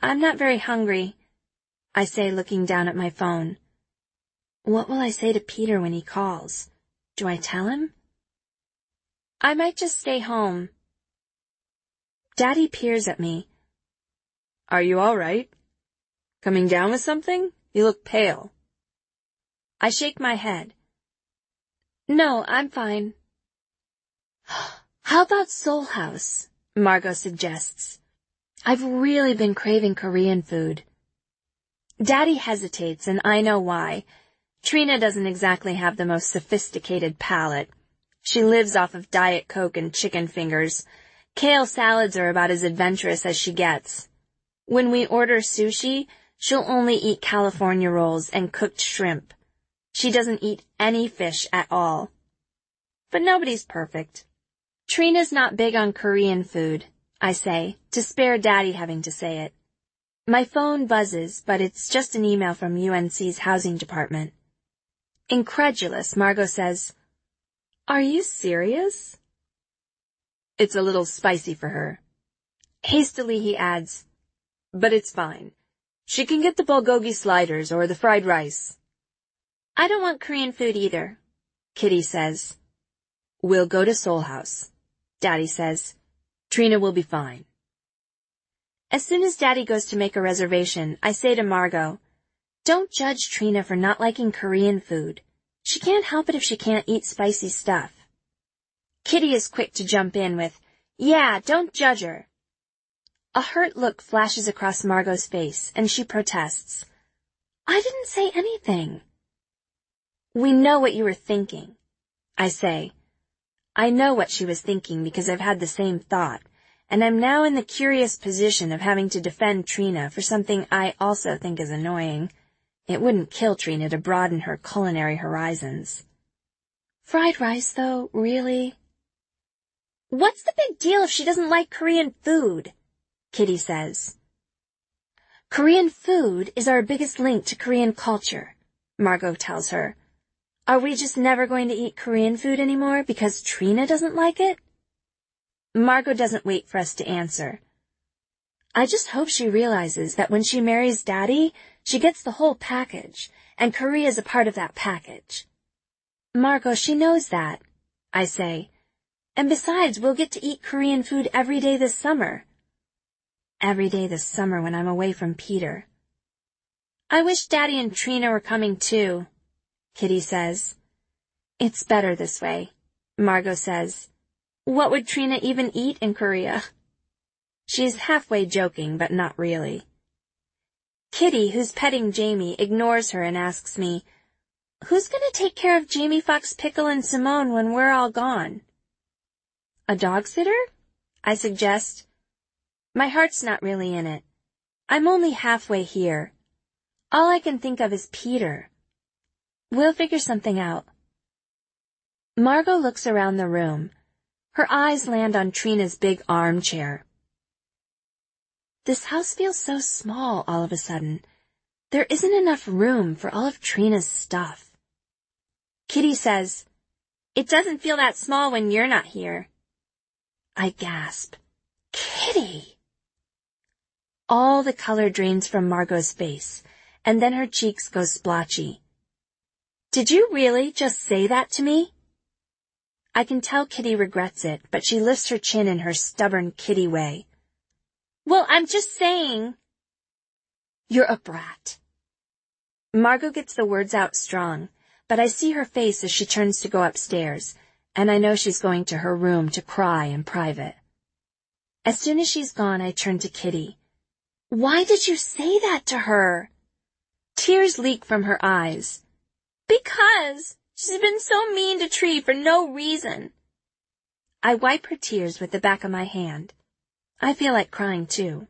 I'm not very hungry, I say, looking down at my phone. What will I say to Peter when he calls? Do I tell him? I might just stay home. Daddy peers at me. Are you all right? Coming down with something? You look pale. I shake my head. No, I'm fine. How about Seoul House? Margot suggests. I've really been craving Korean food. Daddy hesitates, and I know why. Trina doesn't exactly have the most sophisticated palate. She lives off of Diet Coke and chicken fingers. Kale salads are about as adventurous as she gets. When we order sushi, she'll only eat California rolls and cooked shrimp. She doesn't eat any fish at all. But nobody's perfect. Trina's not big on Korean food, I say, to spare Daddy having to say it. My phone buzzes, but it's just an email from UNC's housing department. Incredulous, Margot says, Are you serious? It's a little spicy for her. Hastily he adds, But it's fine. She can get the bulgogi sliders or the fried rice. I don't want Korean food either, Kitty says. We'll go to Seoul House, Daddy says. Trina will be fine. As soon as Daddy goes to make a reservation, I say to Margot, Don't judge Trina for not liking Korean food. She can't help it if she can't eat spicy stuff. Kitty is quick to jump in with, Yeah, don't judge her. A hurt look flashes across Margot's face, and she protests. I didn't say anything. We know what you were thinking, I say. I know what she was thinking because I've had the same thought, and I'm now in the curious position of having to defend Trina for something I also think is annoying. It wouldn't kill Trina to broaden her culinary horizons. Fried rice, though, really? What's the big deal if she doesn't like Korean food? Kitty says. Korean food is our biggest link to Korean culture, Margot tells her. Are we just never going to eat Korean food anymore because Trina doesn't like it? Margot doesn't wait for us to answer. I just hope she realizes that when she marries Daddy, she gets the whole package, and Korea's a part of that package. Margot, she knows that, I say. And besides, we'll get to eat Korean food every day this summer. Every day this summer when I'm away from Peter. I wish Daddy and Trina were coming too, Kitty says. It's better this way, Margot says. What would Trina even eat in Korea? She's halfway joking, but not really. Kitty, who's petting Jamie, ignores her and asks me, Who's going to take care of Jamie Fox, Pickle, and Simone when we're all gone? A dog sitter? I suggest. My heart's not really in it. I'm only halfway here. All I can think of is Peter. We'll figure something out. Margot looks around the room. Her eyes land on Trina's big armchair. This house feels so small all of a sudden. There isn't enough room for all of Trina's stuff. Kitty says, It doesn't feel that small when you're not here. I gasp. Kitty! All the color drains from Margot's face, and then her cheeks go splotchy. Did you really just say that to me? I can tell Kitty regrets it, but she lifts her chin in her stubborn Kitty way. Well, I'm just saying. You're a brat. Margot gets the words out strong, but I see her face as she turns to go upstairs, and I know she's going to her room to cry in private. As soon as she's gone, I turn to Kitty. Why did you say that to her? Tears leak from her eyes. Because she's been so mean to Tree for no reason. I wipe her tears with the back of my hand. I feel like crying too.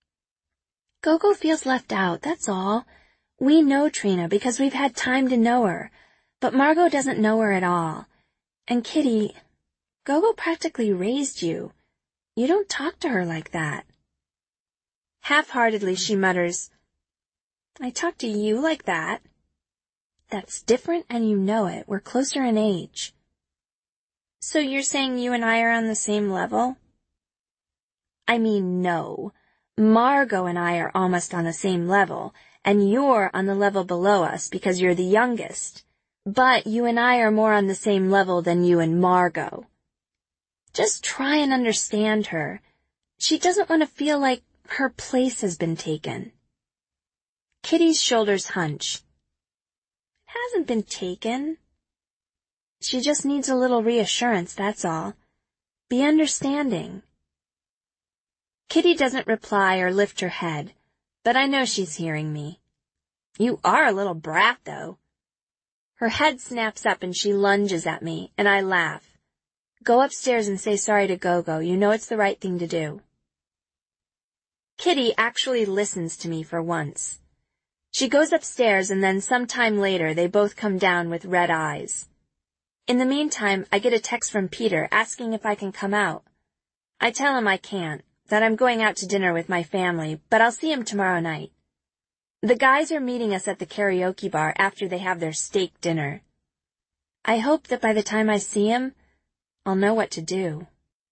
Gogo feels left out, that's all. We know Trina because we've had time to know her, but Margot doesn't know her at all. And Kitty, Gogo practically raised you. You don't talk to her like that. Half-heartedly she mutters, I talk to you like that. That's different and you know it. We're closer in age. So you're saying you and I are on the same level? I mean, no. Margot and I are almost on the same level, and you're on the level below us because you're the youngest. But you and I are more on the same level than you and Margot. Just try and understand her. She doesn't want to feel like her place has been taken. Kitty's shoulders hunch. It hasn't been taken. She just needs a little reassurance, that's all. Be understanding. Kitty doesn't reply or lift her head, but I know she's hearing me. You are a little brat, though. Her head snaps up and she lunges at me, and I laugh. Go upstairs and say sorry to Gogo. You know it's the right thing to do. Kitty actually listens to me for once. She goes upstairs and then sometime later they both come down with red eyes. In the meantime, I get a text from Peter asking if I can come out. I tell him I can't, that I'm going out to dinner with my family, but I'll see him tomorrow night. The guys are meeting us at the karaoke bar after they have their steak dinner. I hope that by the time I see him, I'll know what to do.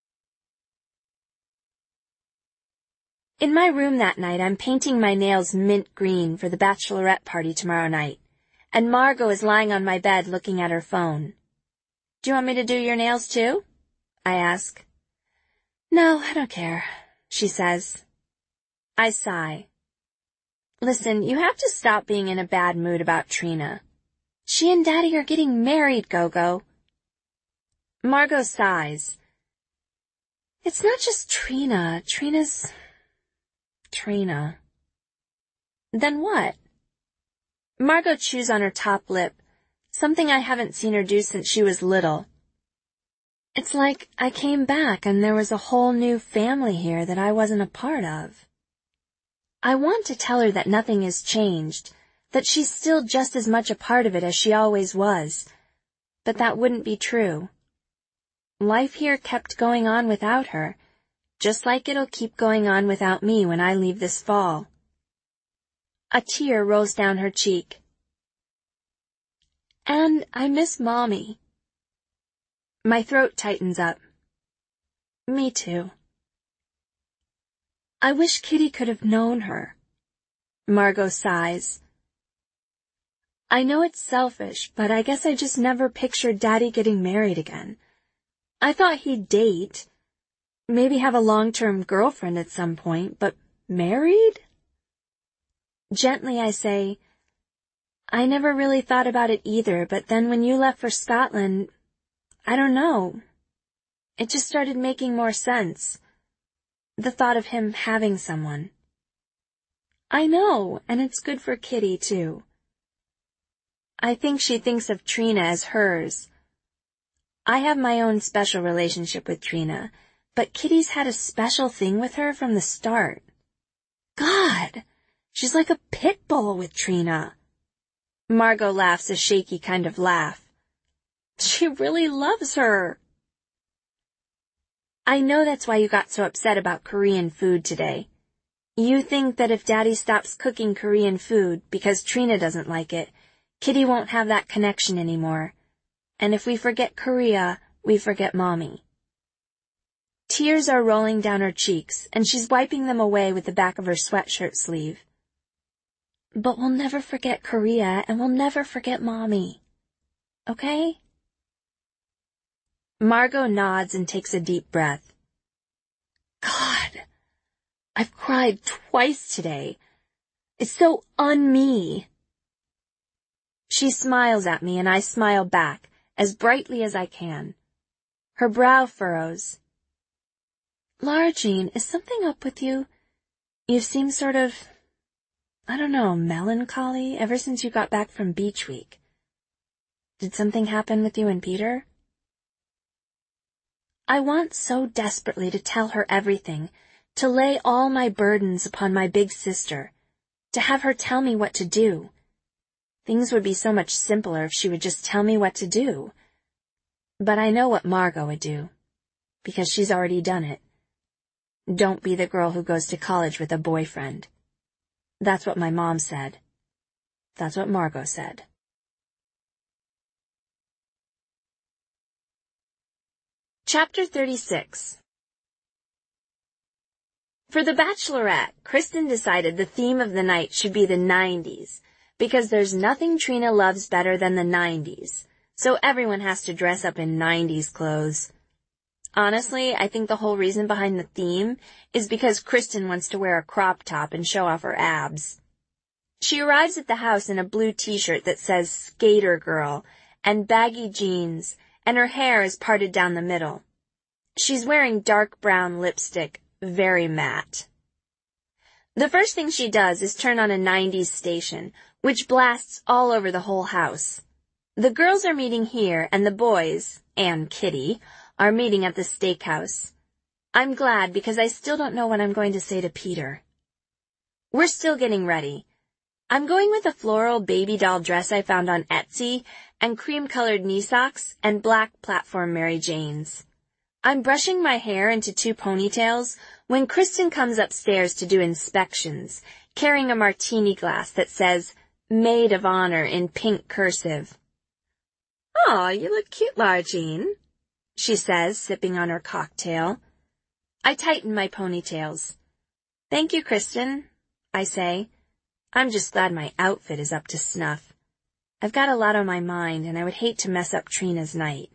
In my room that night, I'm painting my nails mint green for the bachelorette party tomorrow night, and Margot is lying on my bed looking at her phone. Do you want me to do your nails too? I ask. No, I don't care, she says. I sigh. Listen, you have to stop being in a bad mood about Trina. She and Daddy are getting married, Gogo. Margot sighs. It's not just Trina. Trina's Trina. Then what? Margot chews on her top lip, something I haven't seen her do since she was little. It's like I came back and there was a whole new family here that I wasn't a part of. I want to tell her that nothing has changed, that she's still just as much a part of it as she always was, but that wouldn't be true. Life here kept going on without her, just like it'll keep going on without me when I leave this fall. A tear rolls down her cheek. And I miss Mommy. My throat tightens up. Me too. I wish Kitty could have known her. Margot sighs. I know it's selfish, but I guess I just never pictured Daddy getting married again. I thought he'd date, maybe have a long-term girlfriend at some point, but married? Gently I say, I never really thought about it either, but then when you left for Scotland, I don't know. It just started making more sense. The thought of him having someone. I know, and it's good for Kitty, too. I think she thinks of Trina as hers. I have my own special relationship with Trina, but Kitty's had a special thing with her from the start. God, she's like a pit bull with Trina. Margot laughs a shaky kind of laugh. She really loves her. I know that's why you got so upset about Korean food today. You think that if Daddy stops cooking Korean food because Trina doesn't like it, Kitty won't have that connection anymore. And if we forget Korea, we forget Mommy. Tears are rolling down her cheeks, and she's wiping them away with the back of her sweatshirt sleeve. But we'll never forget Korea, and we'll never forget Mommy. Okay? Margot nods and takes a deep breath. God, I've cried twice today. It's so un-me. She smiles at me, and I smile back, as brightly as I can. Her brow furrows. Lara Jean, is something up with you? You seem sort of, I don't know, melancholy ever since you got back from beach week. Did something happen with you and Peter? I want so desperately to tell her everything, to lay all my burdens upon my big sister, to have her tell me what to do. Things would be so much simpler if she would just tell me what to do. But I know what Margot would do, because she's already done it. Don't be the girl who goes to college with a boyfriend. That's what my mom said. That's what Margot said. Chapter 36. For the Bachelorette, Kristen decided the theme of the night should be the 90s, because there's nothing Trina loves better than the 90s, so everyone has to dress up in 90s clothes. Honestly, I think the whole reason behind the theme is because Kristen wants to wear a crop top and show off her abs. She arrives at the house in a blue t-shirt that says Skater Girl and baggy jeans, and her hair is parted down the middle. She's wearing dark brown lipstick, very matte. The first thing she does is turn on a 90s station, which blasts all over the whole house. The girls are meeting here, and the boys, and Kitty, are meeting at the steakhouse. I'm glad because I still don't know what I'm going to say to Peter. We're still getting ready. I'm going with a floral baby doll dress I found on Etsy and cream-colored knee socks and black platform Mary Janes. I'm brushing my hair into 2 ponytails when Kristen comes upstairs to do inspections, carrying a martini glass that says, Maid of Honor in pink cursive. "Aw, you look cute, Lara Jean," she says, sipping on her cocktail. I tighten my ponytails. "Thank you, Kristen," I say. I'm just glad my outfit is up to snuff. I've got a lot on my mind, and I would hate to mess up Trina's night.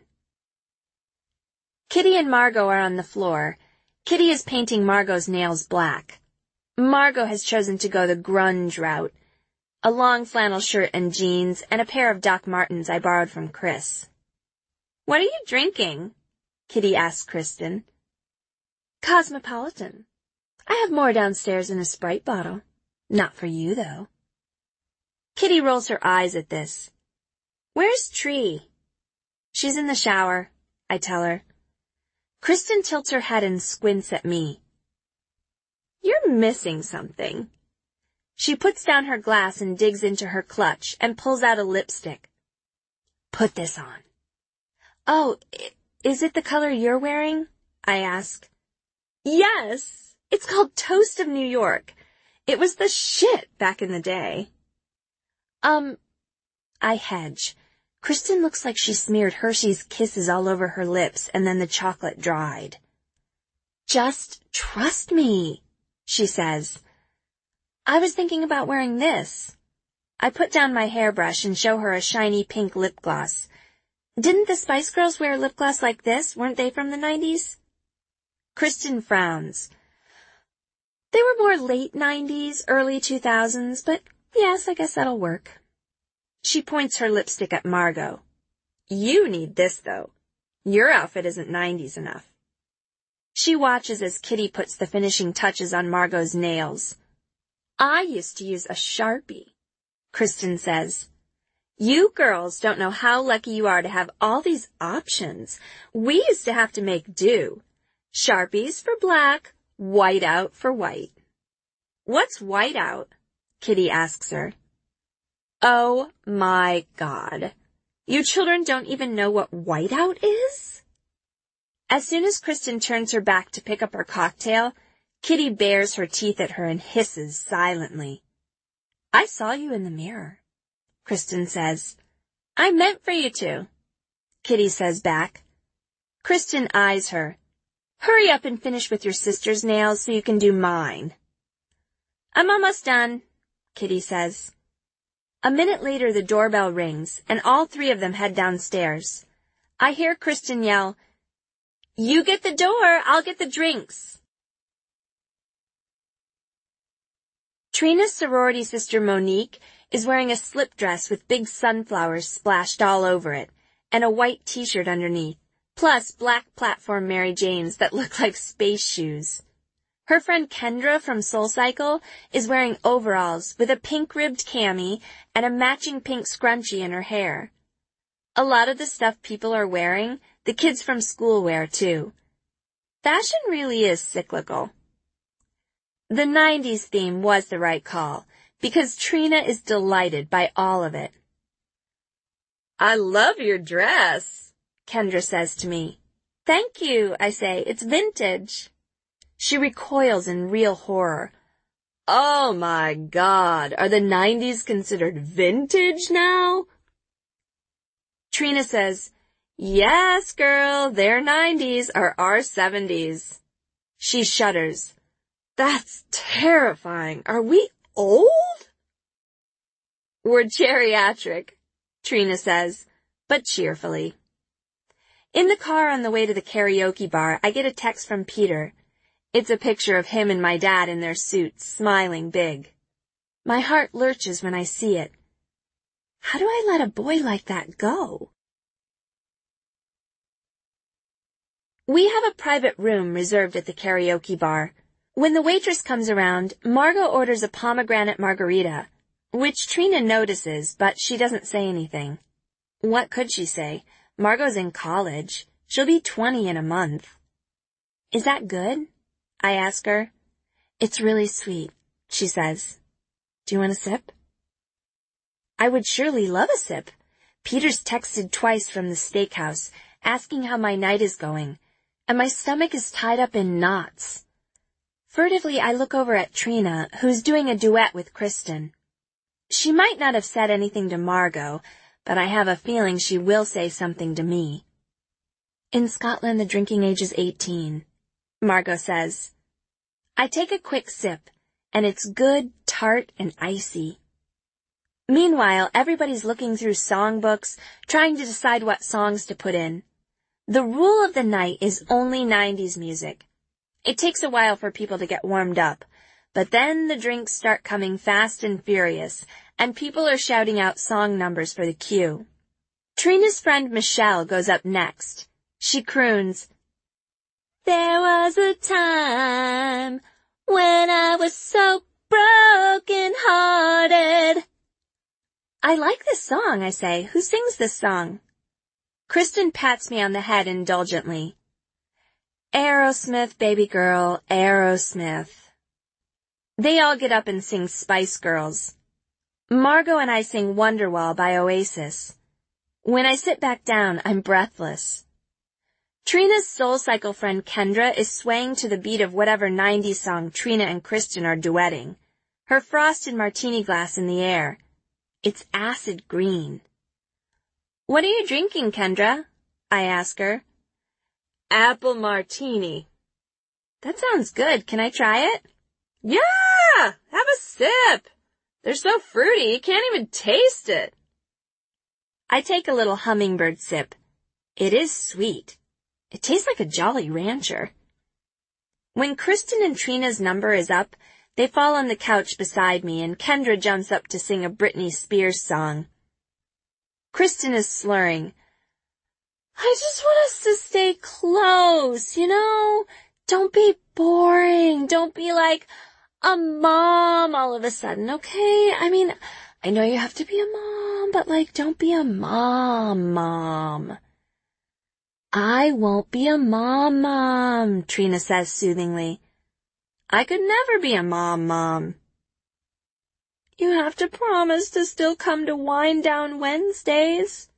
Kitty and Margot are on the floor. Kitty is painting Margot's nails black. Margot has chosen to go the grunge route. A long flannel shirt and jeans, and a pair of Doc Martens I borrowed from Chris. "What are you drinking?" Kitty asks Kristen. "Cosmopolitan. I have more downstairs in a Sprite bottle. Not for you, though." Kitty rolls her eyes at this. "Where's Tree?" "She's in the shower," I tell her. Kristen tilts her head and squints at me. "You're missing something." She puts down her glass and digs into her clutch and pulls out a lipstick. "Put this on." "Oh, is it the color you're wearing?" I ask. "Yes! It's called Toast of New York. It was the shit back in the day." I hedge. Kristen looks like she smeared Hershey's Kisses all over her lips and then the chocolate dried. "Just trust me," she says. "I was thinking about wearing this." I put down my hairbrush and show her a shiny pink lip gloss. "Didn't the Spice Girls wear lip gloss like this? Weren't they from the 90s? Kristen frowns. "They were more late 90s, early 2000s, but yes, I guess that'll work." She points her lipstick at Margot. "You need this, though. Your outfit isn't 90s enough." She watches as Kitty puts the finishing touches on Margot's nails. "I used to use a Sharpie," Kristen says. "You girls don't know how lucky you are to have all these options. We used to have to make do. Sharpies for black, whiteout for white." "What's whiteout?" Kitty asks her. Oh my God. You children don't even know what whiteout is? As soon as Kristen turns her back to pick up her cocktail, Kitty bares her teeth at her and hisses silently. "I saw you in the mirror," Kristen says. "I meant for you to," Kitty says back. Kristen eyes her. "Hurry up and finish with your sister's nails so you can do mine." "I'm almost done," Kitty says. A minute later the doorbell rings, and all 3 of them head downstairs. I hear Kristen yell, "You get the door, I'll get the drinks." Trina's sorority sister Monique is wearing a slip dress with big sunflowers splashed all over it, and a white t-shirt underneath, plus black platform Mary Janes that look like space shoes. Her friend Kendra from SoulCycle is wearing overalls with a pink-ribbed cami and a matching pink scrunchie in her hair. A lot of the stuff people are wearing, the kids from school wear too. Fashion really is cyclical. The 90s theme was the right call, because Trina is delighted by all of it. "I love your dress," Kendra says to me. "Thank you," I say. "It's vintage." She recoils in real horror. "Oh my God, are the 90s considered vintage now?" Trina says, "Yes, girl, their 90s are our 70s. She shudders. That's terrifying. Are we old? We're geriatric, Trina says, but cheerfully. In the car on the way to the karaoke bar, I get a text from Peter. It's a picture of him and my dad in their suits, smiling big. My heart lurches when I see it. How do I let a boy like that go? We have a private room reserved at the karaoke bar. When the waitress comes around, Margot orders a pomegranate margarita, which Trina notices, but she doesn't say anything. What could she say? Margot's in college. She'll be 20 in a month. Is that good? I ask her. It's really sweet, she says. Do you want a sip? I would surely love a sip. Peter's texted twice from the steakhouse, asking how my night is going, and my stomach is tied up in knots. Furtively, I look over at Trina, who's doing a duet with Kristen. She might not have said anything to Margot, but I have a feeling she will say something to me. In Scotland, the drinking age is 18, Margot says. I take a quick sip, and it's good, tart, and icy. Meanwhile, everybody's looking through songbooks, trying to decide what songs to put in. The rule of the night is only 90s music. It takes a while for people to get warmed up, but then the drinks start coming fast and furious, and people are shouting out song numbers for the cue. Trina's friend Michelle goes up next. She croons, "There was a time when I was so broken-hearted." I like this song, I say. Who sings this song? Kristen pats me on the head indulgently. Aerosmith, baby girl, Aerosmith. They all get up and sing Spice Girls. Margot and I sing Wonderwall by Oasis. When I sit back down, I'm breathless. Trina's SoulCycle friend Kendra is swaying to the beat of whatever 90s song Trina and Kristen are duetting, her frosted martini glass in the air. It's acid green. What are you drinking, Kendra? I ask her. Apple martini. That sounds good. Can I try it? Yeah! Have a sip! They're so fruity, you can't even taste it. I take a little hummingbird sip. It is sweet. It tastes like a Jolly Rancher. When Kristen and Trina's number is up, they fall on the couch beside me, and Kendra jumps up to sing a Britney Spears song. Kristen is slurring. I just want us to stay close, you know? Don't be boring. Don't be like a mom all of a sudden, okay? I mean, I know you have to be a mom, but don't be a mom. I won't be a mom, Trina says soothingly. I could never be a mom. You have to promise to still come to Wind Down Wednesdays.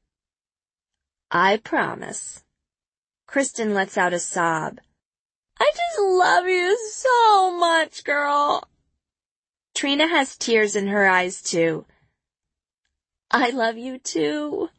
I promise. Kristen lets out a sob. I just love you so much, girl. Trina has tears in her eyes, too. I love you, too.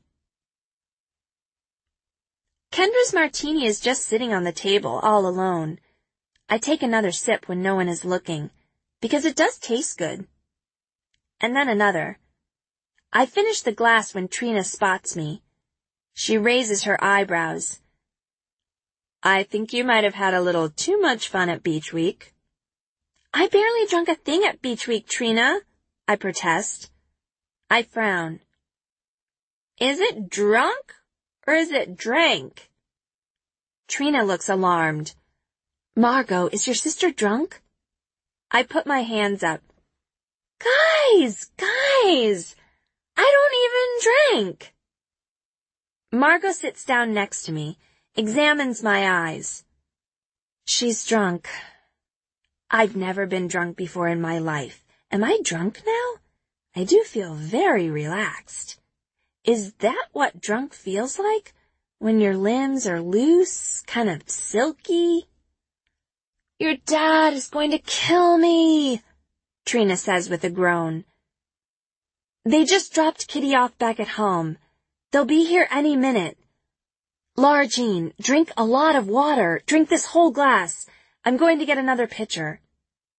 Kendra's martini is just sitting on the table, all alone. I take another sip when no one is looking, because it does taste good. And then another. I finish the glass when Trina spots me. She raises her eyebrows. I think you might have had a little too much fun at Beach Week. I barely drunk a thing at Beach Week, Trina, I protest. I frown. Is it drunk or is it drank? Trina looks alarmed. Margot, is your sister drunk? I put my hands up. Guys! I don't even drink. Margot sits down next to me, examines my eyes. She's drunk. I've never been drunk before in my life. Am I drunk now? I do feel very relaxed. Is that what drunk feels like? When your limbs are loose, kind of silky? Your dad is going to kill me, Trina says with a groan. They just dropped Kitty off back at home. They'll be here any minute. Lara Jean, drink a lot of water. Drink this whole glass. I'm going to get another pitcher.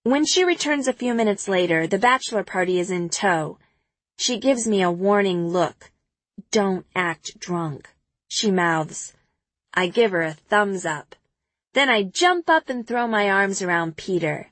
When she returns a few minutes later, the bachelor party is in tow. She gives me a warning look. "Don't act drunk," she mouths. I give her a thumbs up. Then I jump up and throw my arms around Peter.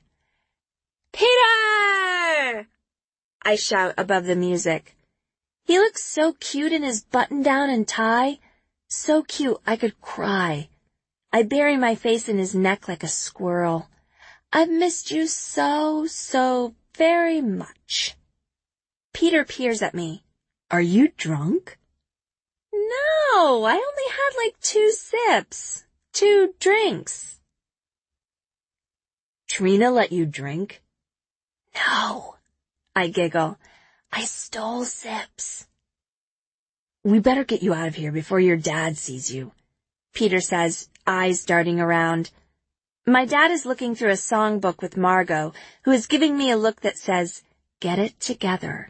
"Peter!" I shout above the music. He looks so cute in his button-down and tie. So cute I could cry. I bury my face in his neck like a squirrel. "I've missed you so very much." Peter peers at me. "Are you drunk?" "No, I only had like 2 sips. 2 drinks. "Trina let you drink?" "No," I giggle. "I stole sips." "We better get you out of here before your dad sees you," Peter says, eyes darting around. My dad is looking through a songbook with Margot, who is giving me a look that says, "Get it together."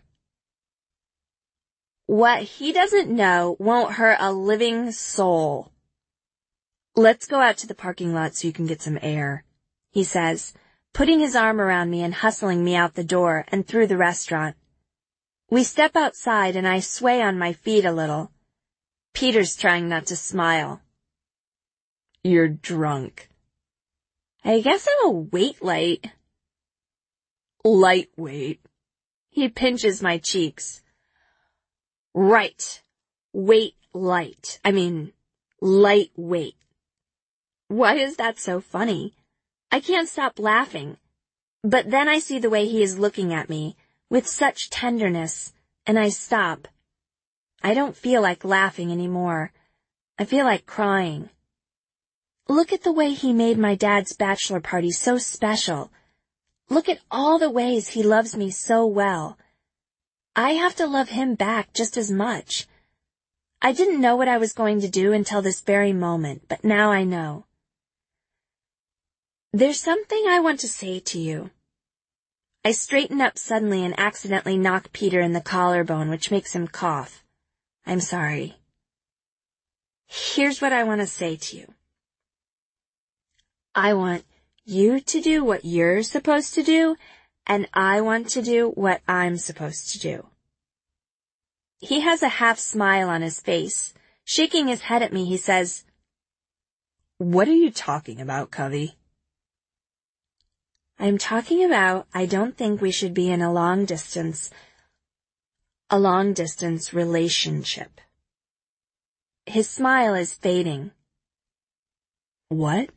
What he doesn't know won't hurt a living soul. "Let's go out to the parking lot so you can get some air," he says, putting his arm around me and hustling me out the door and through the restaurant. We step outside and I sway on my feet a little. Peter's trying not to smile. "You're drunk." "I guess I'm a weight light." "Lightweight." He pinches my cheeks. "Right. Weight light. Lightweight." Why is that so funny? I can't stop laughing. But then I see the way he is looking at me, with such tenderness, and I stop. I don't feel like laughing anymore. I feel like crying. Look at the way he made my dad's bachelor party so special. Look at all the ways he loves me so well. I have to love him back just as much. I didn't know what I was going to do until this very moment, but now I know. "There's something I want to say to you." I straighten up suddenly and accidentally knock Peter in the collarbone, which makes him cough. "I'm sorry. Here's what I want to say to you. I want you to do what you're supposed to do, and I want to do what I'm supposed to do." He has a half smile on his face. Shaking his head at me, he says, "What are you talking about, Covey?" "I'm talking about I don't think we should be in a long-distance relationship." His smile is fading. "What?"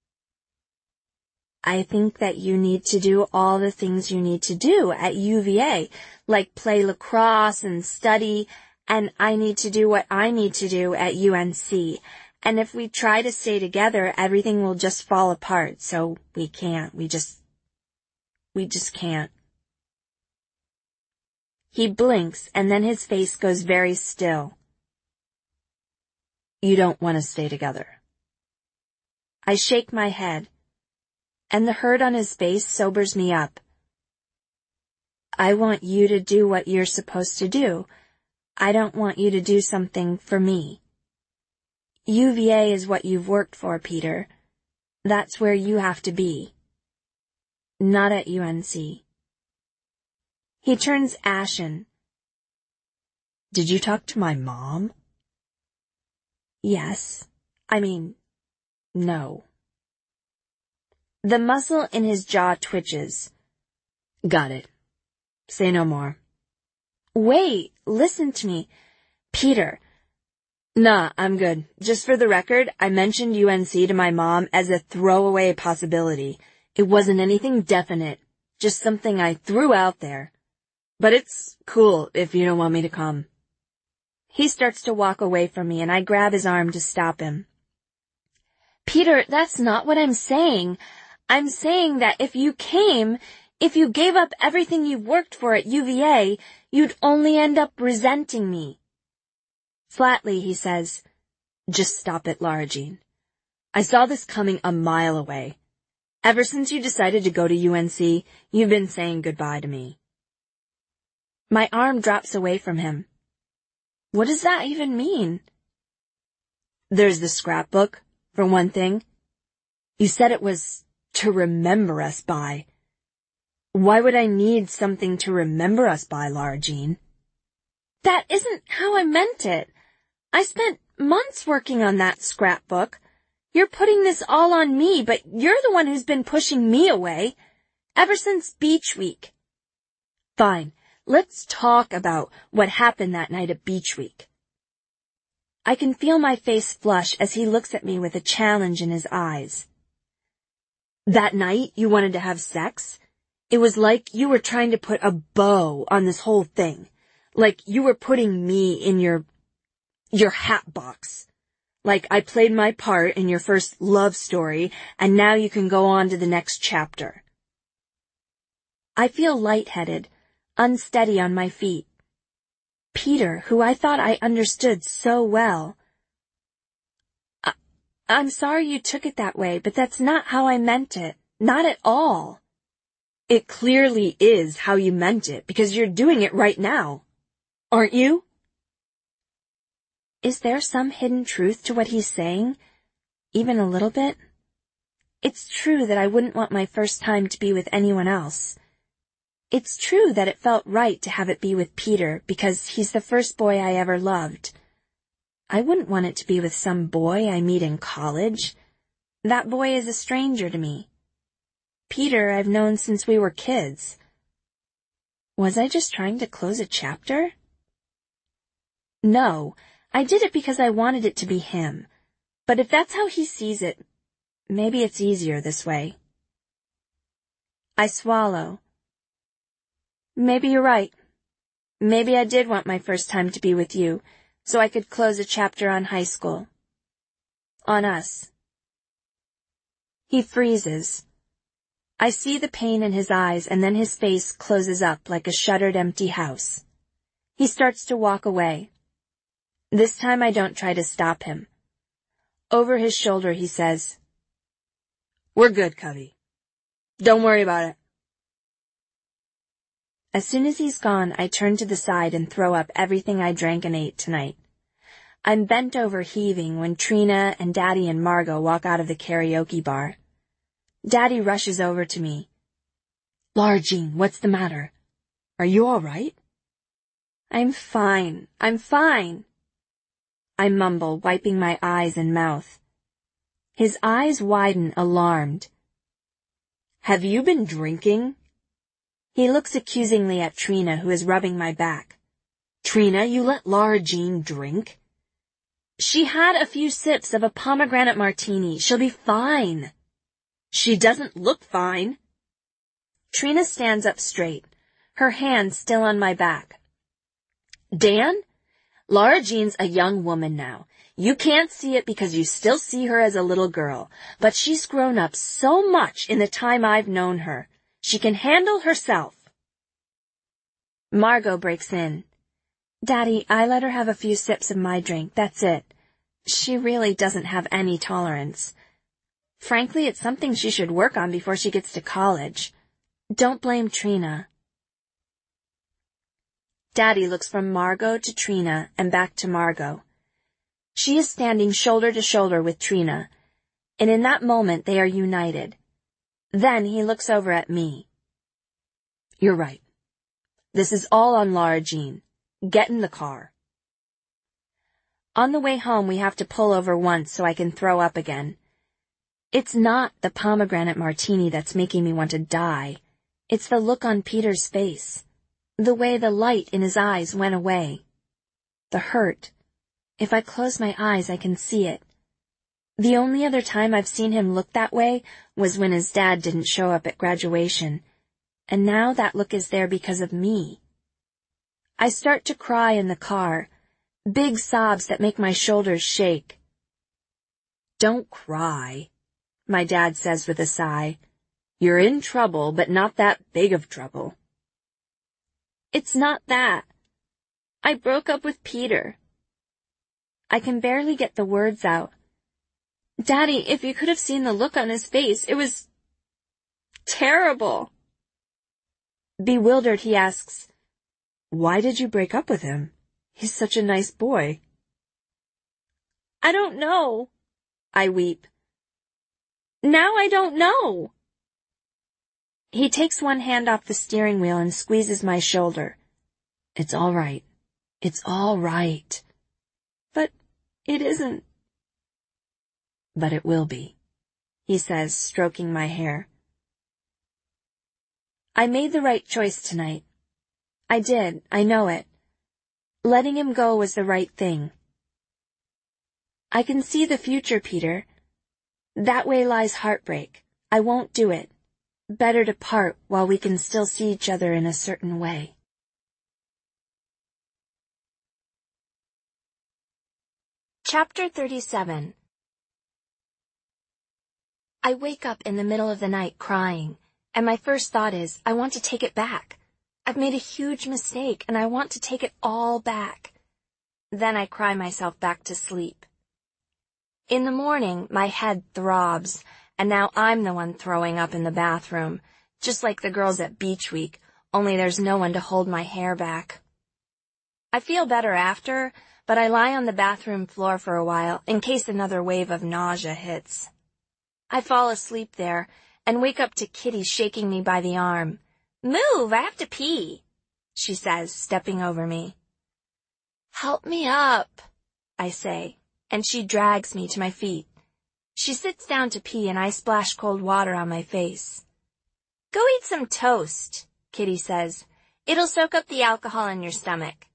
"I think that you need to do all the things you need to do at UVA, like play lacrosse and study, and I need to do what I need to do at UNC. And if we try to stay together, everything will just fall apart, so we can't. We just can't." He blinks, and then his face goes very still. "You don't want to stay together." I shake my head, and the hurt on his face sobers me up. "I want you to do what you're supposed to do. I don't want you to do something for me. UVA is what you've worked for, Peter. That's where you have to be. Not at UNC." He turns ashen. "Did you talk to my mom?" "Yes. No." The muscle in his jaw twitches. "Got it. Say no more." "Wait, listen to me. Peter." "Nah, I'm good. Just for the record, I mentioned UNC to my mom as a throwaway possibility. It wasn't anything definite, just something I threw out there. But it's cool if you don't want me to come." He starts to walk away from me, and I grab his arm to stop him. "Peter, that's not what I'm saying. I'm saying that if you gave up everything you've worked for at UVA, you'd only end up resenting me." Flatly, he says, "Just stop it, Lara Jean. I saw this coming a mile away. Ever since you decided to go to UNC, you've been saying goodbye to me." My arm drops away from him. What does that even mean? "There's the scrapbook, for one thing. You said it was to remember us by. Why would I need something to remember us by, Lara Jean? That isn't how I meant it. I spent months working on that scrapbook. You're putting this all on me, but you're the one who's been pushing me away. Ever since Beach Week. Fine, let's talk about what happened that night at Beach Week. I can feel my face flush as he looks at me with a challenge in his eyes. That night you wanted to have sex? It was like you were trying to put a bow on this whole thing. Like you were putting me in your hat box. Like I played my part in your first love story, and now you can go on to the next chapter. I feel lightheaded, unsteady on my feet. Peter, who I thought I understood so well. I'm sorry you took it that way, but that's not how I meant it. Not at all. It clearly is how you meant it, because you're doing it right now. Aren't you? Is there some hidden truth to what he's saying? Even a little bit? It's true that I wouldn't want my first time to be with anyone else. It's true that it felt right to have it be with Peter because he's the first boy I ever loved. I wouldn't want it to be with some boy I meet in college. That boy is a stranger to me. Peter I've known since we were kids. Was I just trying to close a chapter? No, I did it because I wanted it to be him. But if that's how he sees it, maybe it's easier this way. I swallow. Maybe you're right. Maybe I did want my first time to be with you, so I could close a chapter on high school. On us. He freezes. I see the pain in his eyes, and then his face closes up like a shuttered empty house. He starts to walk away. This time I don't try to stop him. Over his shoulder he says, "We're good, Covey. Don't worry about it." As soon as he's gone, I turn to the side and throw up everything I drank and ate tonight. I'm bent over heaving when Trina and Daddy and Margot walk out of the karaoke bar. Daddy rushes over to me. "Lara Jean, what's the matter? Are you all right?" I'm fine. I mumble, wiping my eyes and mouth. His eyes widen, alarmed. "Have you been drinking?" He looks accusingly at Trina, who is rubbing my back. "Trina, you let Lara Jean drink?" "She had a few sips of a pomegranate martini. She'll be fine." "She doesn't look fine." Trina stands up straight, her hand still on my back. "Dan, Lara Jean's a young woman now. You can't see it because you still see her as a little girl, but she's grown up so much in the time I've known her. She can handle herself." Margot breaks in. "Daddy, I let her have a few sips of my drink, that's it. She really doesn't have any tolerance. Frankly, it's something she should work on before she gets to college. Don't blame Trina." Daddy looks from Margot to Trina and back to Margot. She is standing shoulder to shoulder with Trina, and in that moment they are united. Then he looks over at me. "You're right. This is all on Lara Jean. Get in the car." On the way home we have to pull over once so I can throw up again. It's not the pomegranate martini that's making me want to die. It's the look on Peter's face. The way the light in his eyes went away. The hurt. If I close my eyes, I can see it. The only other time I've seen him look that way was when his dad didn't show up at graduation. And now that look is there because of me. I start to cry in the car, big sobs that make my shoulders shake. "Don't cry," my dad says with a sigh. "You're in trouble, but not that big of trouble." "It's not that. I broke up with Peter." I can barely get the words out. Daddy, if you could have seen the look on his face, it was terrible. Bewildered, he asks, "Why did you break up with him? He's such a nice boy." "I don't know." I weep. "Now I don't know." He takes one hand off the steering wheel and squeezes my shoulder. It's all right. It's all right. But it isn't. But it will be, he says, stroking my hair. I made the right choice tonight. I did, I know it. Letting him go was the right thing. I can see the future, Peter. That way lies heartbreak. I won't do it. Better to part while we can still see each other in a certain way. Chapter 37. I wake up in the middle of the night crying, and my first thought is, I want to take it back. I've made a huge mistake, and I want to take it all back. Then I cry myself back to sleep. In the morning, my head throbs, and now I'm the one throwing up in the bathroom, just like the girls at Beach Week, only there's no one to hold my hair back. I feel better after, but I lie on the bathroom floor for a while in case another wave of nausea hits. I fall asleep there and wake up to Kitty shaking me by the arm. Move, I have to pee, she says, stepping over me. Help me up, I say, and she drags me to my feet. She sits down to pee and I splash cold water on my face. Go eat some toast, Kitty says. It'll soak up the alcohol in your stomach.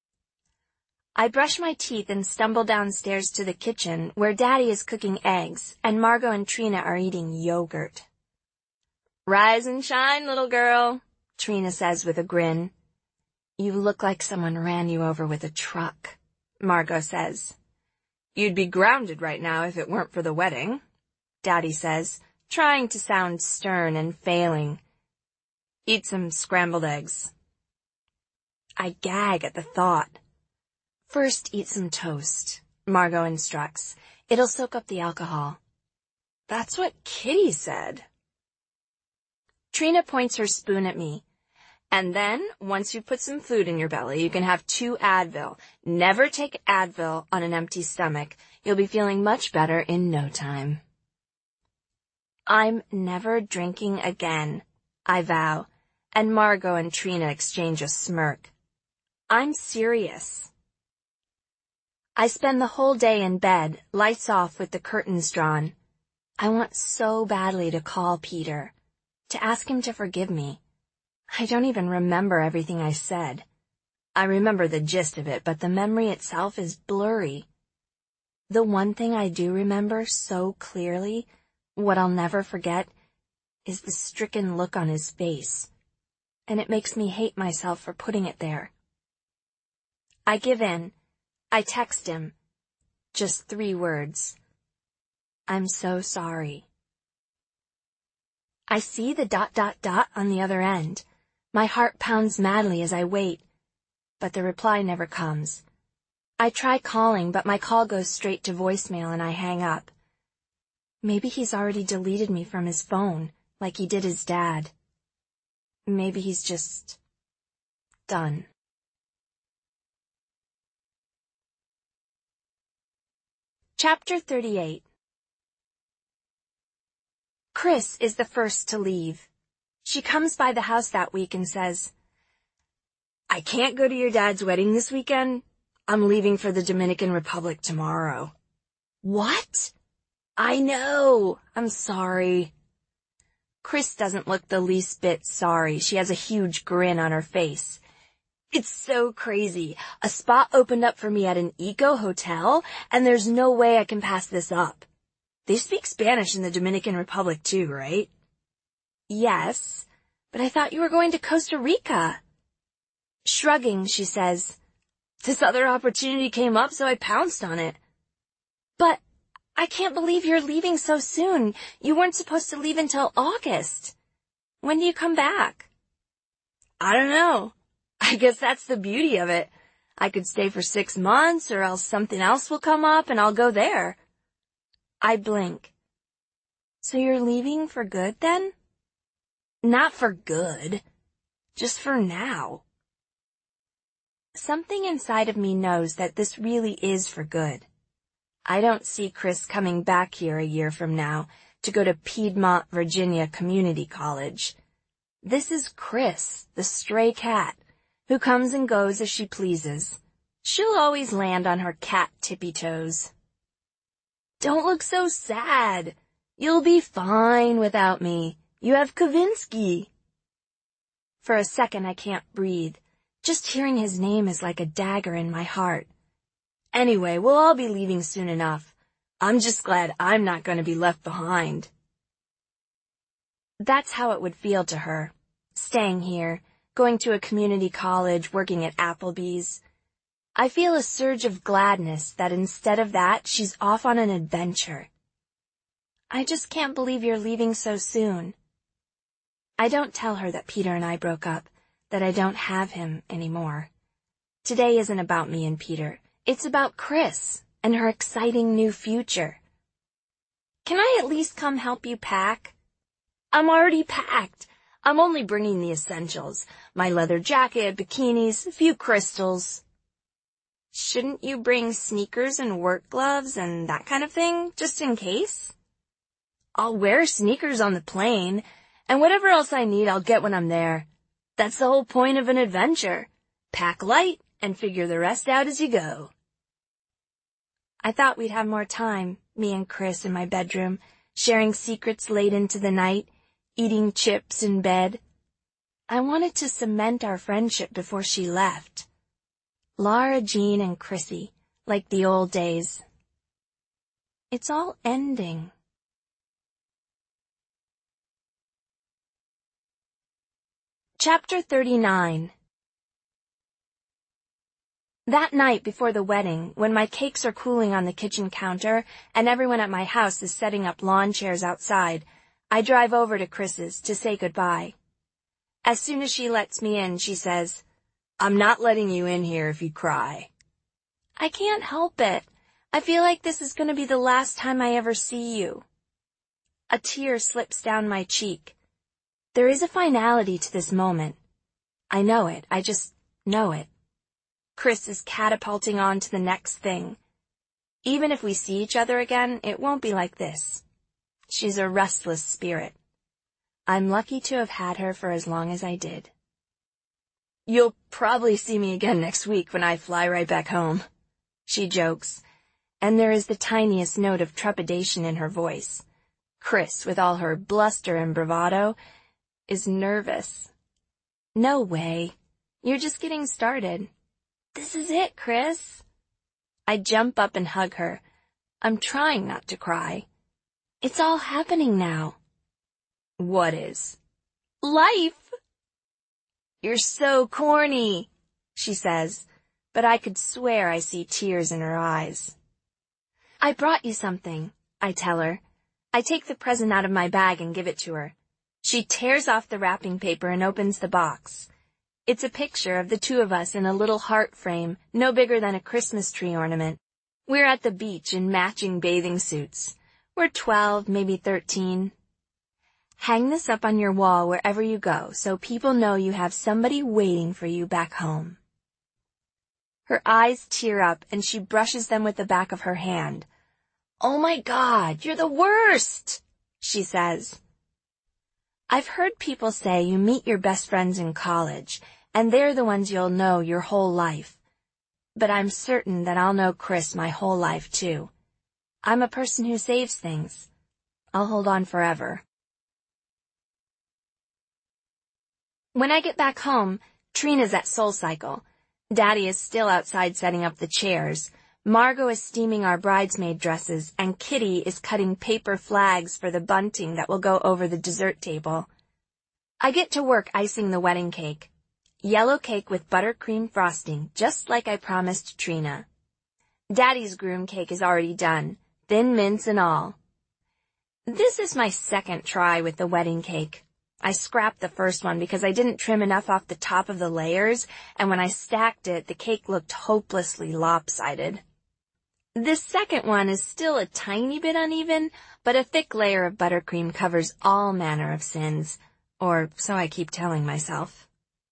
I brush my teeth and stumble downstairs to the kitchen where Daddy is cooking eggs and Margot and Trina are eating yogurt. Rise and shine, little girl, Trina says with a grin. You look like someone ran you over with a truck, Margot says. You'd be grounded right now if it weren't for the wedding, Daddy says, trying to sound stern and failing. Eat some scrambled eggs. I gag at the thought. First, eat some toast, Margot instructs. It'll soak up the alcohol. That's what Kitty said. Trina points her spoon at me. And then, once you've put some food in your belly, you can have 2 Advil. Never take Advil on an empty stomach. You'll be feeling much better in no time. I'm never drinking again, I vow, and Margot and Trina exchange a smirk. I'm serious. I spend the whole day in bed, lights off with the curtains drawn. I want so badly to call Peter, to ask him to forgive me. I don't even remember everything I said. I remember the gist of it, but the memory itself is blurry. The one thing I do remember so clearly, what I'll never forget, is the stricken look on his face, and it makes me hate myself for putting it there. I give in. I text him. Just 3 words. I'm so sorry. I see the ... on the other end. My heart pounds madly as I wait, but the reply never comes. I try calling, but my call goes straight to voicemail and I hang up. Maybe he's already deleted me from his phone, like he did his dad. Maybe he's just done. Chapter 38. Chris is the first to leave. She comes by the house that week and says, I can't go to your dad's wedding this weekend. I'm leaving for the Dominican Republic tomorrow. What? I know. I'm sorry. Chris doesn't look the least bit sorry. She has a huge grin on her face. It's so crazy. A spot opened up for me at an eco hotel, and there's no way I can pass this up. They speak Spanish in the Dominican Republic too, right? Yes, but I thought you were going to Costa Rica. Shrugging, she says, this other opportunity came up, so I pounced on it. But I can't believe you're leaving so soon. You weren't supposed to leave until August. When do you come back? I don't know. I guess that's the beauty of it. I could stay for 6 months, or else something else will come up and I'll go there. I blink. So you're leaving for good then? Not for good. Just for now. Something inside of me knows that this really is for good. I don't see Chris coming back here a year from now to go to Piedmont, Virginia Community College. This is Chris, the stray cat, who comes and goes as she pleases. She'll always land on her cat tippy toes. Don't look so sad. You'll be fine without me. You have Kavinsky. For a second I can't breathe. Just hearing his name is like a dagger in my heart. Anyway, we'll all be leaving soon enough. I'm just glad I'm not going to be left behind. That's how it would feel to her, staying here, going to a community college, working at Applebee's. I feel a surge of gladness that instead of that, she's off on an adventure. I just can't believe you're leaving so soon. I don't tell her that Peter and I broke up, that I don't have him anymore. Today isn't about me and Peter. It's about Chris and her exciting new future. Can I at least come help you pack? I'm already packed. I'm only bringing the essentials. My leather jacket, bikinis, a few crystals. Shouldn't you bring sneakers and work gloves and that kind of thing, just in case? I'll wear sneakers on the plane, and whatever else I need I'll get when I'm there. That's the whole point of an adventure. Pack light and figure the rest out as you go. I thought we'd have more time, me and Chris in my bedroom, sharing secrets late into the night, eating chips in bed. I wanted to cement our friendship before she left. Lara Jean and Chrissy, like the old days. It's all ending. Chapter 39. That night before the wedding, when my cakes are cooling on the kitchen counter and everyone at my house is setting up lawn chairs outside, I drive over to Chris's to say goodbye. As soon as she lets me in, she says, "I'm not letting you in here if you cry." I can't help it. I feel like this is going to be the last time I ever see you. A tear slips down my cheek. There is a finality to this moment. I know it. I just know it. Chris is catapulting on to the next thing. Even if we see each other again, it won't be like this. She's a restless spirit. I'm lucky to have had her for as long as I did. You'll probably see me again next week when I fly right back home, she jokes, and there is the tiniest note of trepidation in her voice. Chris, with all her bluster and bravado, is nervous. No way. You're just getting started. This is it, Chris. I jump up and hug her. I'm trying not to cry. It's all happening now. What is? Life! You're so corny, she says, but I could swear I see tears in her eyes. I brought you something, I tell her. I take the present out of my bag and give it to her. She tears off the wrapping paper and opens the box. It's a picture of the two of us in a little heart frame, no bigger than a Christmas tree ornament. We're at the beach in matching bathing suits. We're 12, maybe 13. Hang this up on your wall wherever you go so people know you have somebody waiting for you back home. Her eyes tear up and she brushes them with the back of her hand. Oh my God, you're the worst, she says. I've heard people say you meet your best friends in college, and they're the ones you'll know your whole life. But I'm certain that I'll know Chris my whole life too. I'm a person who saves things. I'll hold on forever. When I get back home, Trina's at SoulCycle. Daddy is still outside setting up the chairs. Margot is steaming our bridesmaid dresses, and Kitty is cutting paper flags for the bunting that will go over the dessert table. I get to work icing the wedding cake. Yellow cake with buttercream frosting, just like I promised Trina. Daddy's groom cake is already done, thin mints and all. This is my second try with the wedding cake. I scrapped the first one because I didn't trim enough off the top of the layers, and when I stacked it, the cake looked hopelessly lopsided. This second one is still a tiny bit uneven, but a thick layer of buttercream covers all manner of sins, or so I keep telling myself.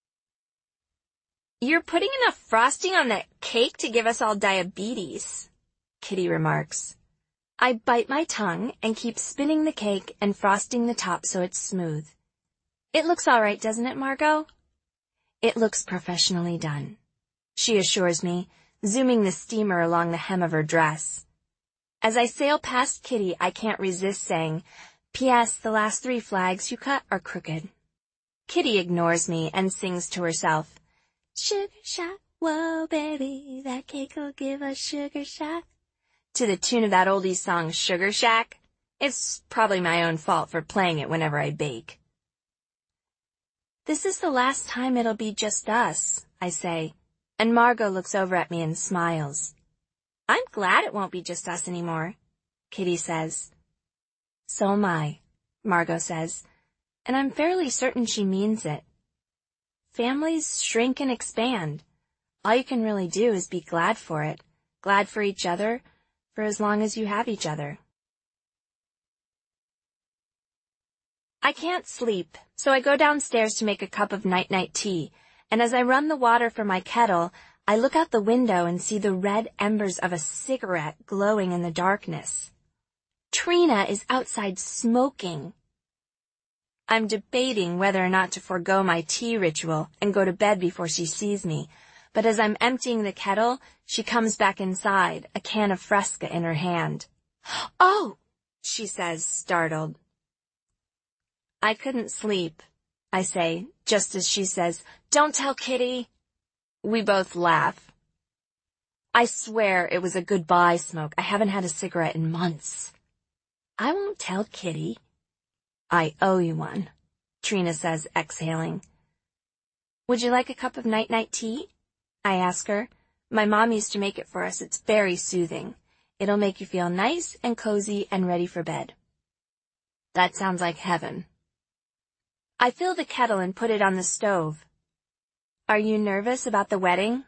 You're putting enough frosting on that cake to give us all diabetes, Kitty remarks. I bite my tongue and keep spinning the cake and frosting the top so it's smooth. It looks all right, doesn't it, Margot? It looks professionally done, she assures me, zooming the steamer along the hem of her dress. As I sail past Kitty, I can't resist saying, P.S. the last 3 flags you cut are crooked. Kitty ignores me and sings to herself, Sugar Shack, whoa baby, that cake'll give a sugar shack. To the tune of that oldie song, Sugar Shack. It's probably my own fault for playing it whenever I bake. This is the last time it'll be just us, I say, and Margot looks over at me and smiles. I'm glad it won't be just us anymore, Kitty says. So am I, Margot says, and I'm fairly certain she means it. Families shrink and expand. All you can really do is be glad for it, glad for each other, for as long as you have each other. I can't sleep, so I go downstairs to make a cup of night-night tea, and as I run the water for my kettle, I look out the window and see the red embers of a cigarette glowing in the darkness. Trina is outside smoking. I'm debating whether or not to forego my tea ritual and go to bed before she sees me, but as I'm emptying the kettle, she comes back inside, a can of Fresca in her hand. Oh, she says, startled. I couldn't sleep, I say, just as she says, Don't tell Kitty. We both laugh. I swear it was a goodbye smoke. I haven't had a cigarette in months. I won't tell Kitty. I owe you one, Trina says, exhaling. Would you like a cup of night-night tea? I ask her. My mom used to make it for us. It's very soothing. It'll make you feel nice and cozy and ready for bed. That sounds like heaven. I fill the kettle and put it on the stove. Are you nervous about the wedding?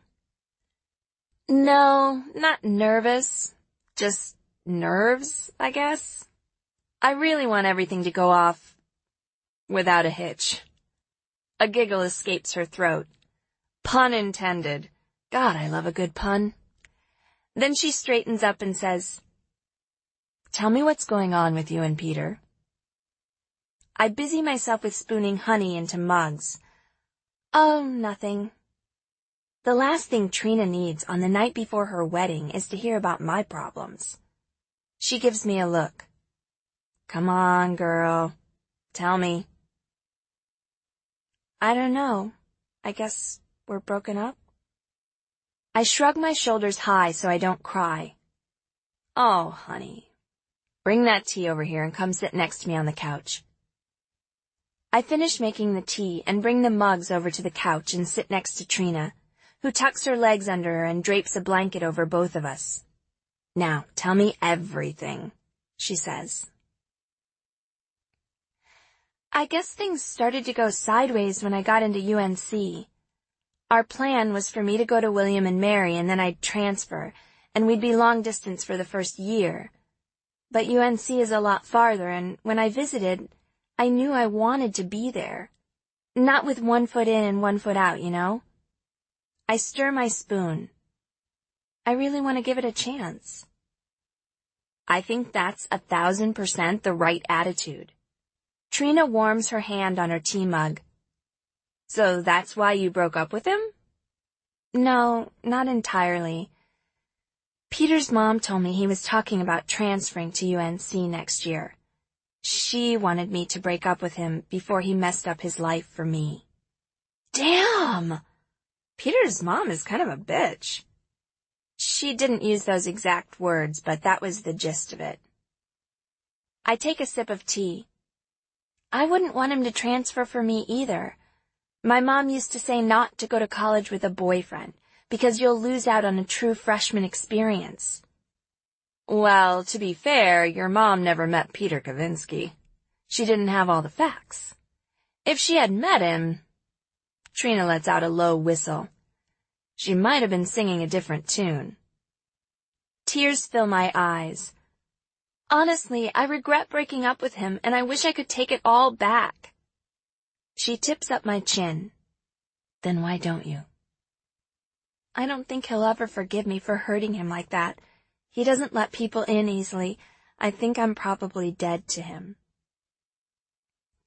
No, not nervous. Just nerves, I guess. I really want everything to go off without a hitch. A giggle escapes her throat. Pun intended. God, I love a good pun. Then she straightens up and says, Tell me what's going on with you and Peter. I busy myself with spooning honey into mugs. Oh, nothing. The last thing Trina needs on the night before her wedding is to hear about my problems. She gives me a look. Come on, girl. Tell me. I don't know. I guess we're broken up. I shrug my shoulders high so I don't cry. Oh, honey. Bring that tea over here and come sit next to me on the couch. I finish making the tea and bring the mugs over to the couch and sit next to Trina, who tucks her legs under her and drapes a blanket over both of us. Now, tell me everything, she says. I guess things started to go sideways when I got into UNC. Our plan was for me to go to William and Mary and then I'd transfer, and we'd be long distance for the first year. But UNC is a lot farther, and when I visited, I knew I wanted to be there. Not with one foot in and one foot out, you know? I stir my spoon. I really want to give it a chance. I think that's 1,000% the right attitude. Trina warms her hand on her tea mug. So that's why you broke up with him? No, not entirely. Peter's mom told me he was talking about transferring to UNC next year. She wanted me to break up with him before he messed up his life for me. Damn! Peter's mom is kind of a bitch. She didn't use those exact words, but that was the gist of it. I take a sip of tea. I wouldn't want him to transfer for me either. My mom used to say not to go to college with a boyfriend, because you'll lose out on a true freshman experience. Well, to be fair, your mom never met Peter Kavinsky. She didn't have all the facts. If she had met him... Trina lets out a low whistle. She might have been singing a different tune. Tears fill my eyes. Honestly, I regret breaking up with him, and I wish I could take it all back. She tips up my chin. Then why don't you? I don't think he'll ever forgive me for hurting him like that. He doesn't let people in easily. I think I'm probably dead to him.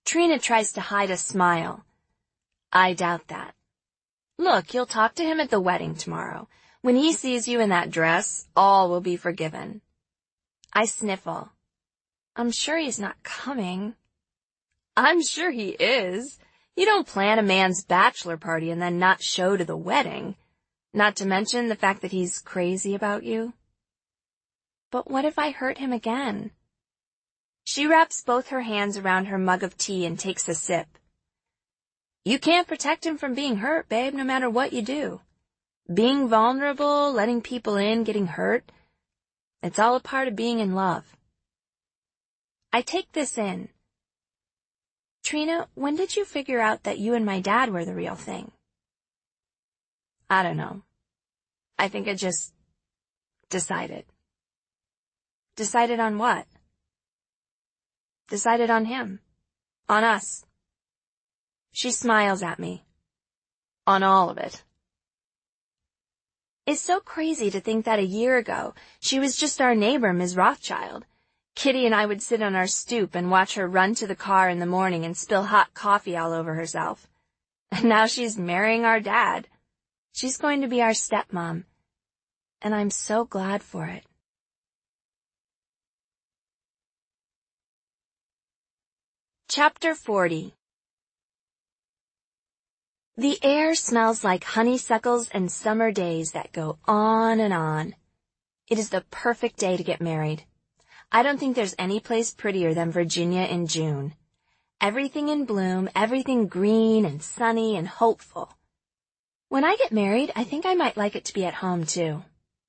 Trina tries to hide a smile. I doubt that. Look, you'll talk to him at the wedding tomorrow. When he sees you in that dress, all will be forgiven. I sniffle. I'm sure he's not coming. I'm sure he is. You don't plan a man's bachelor party and then not show to the wedding. Not to mention the fact that he's crazy about you. But what if I hurt him again? She wraps both her hands around her mug of tea and takes a sip. You can't protect him from being hurt, babe, no matter what you do. Being vulnerable, letting people in, getting hurt, it's all a part of being in love. I take this in. Trina, when did you figure out that you and my dad were the real thing? I don't know. I think I just decided. Decided on what? Decided on him. On us. She smiles at me. On all of it. It's so crazy to think that a year ago, she was just our neighbor, Ms. Rothschild. Kitty and I would sit on our stoop and watch her run to the car in the morning and spill hot coffee all over herself. And now she's marrying our dad. She's going to be our stepmom. And I'm so glad for it. Chapter 40. The air smells like honeysuckles and summer days that go on and on. It is the perfect day to get married. I don't think there's any place prettier than Virginia in June. Everything in bloom, everything green and sunny and hopeful. When I get married, I think I might like it to be at home too.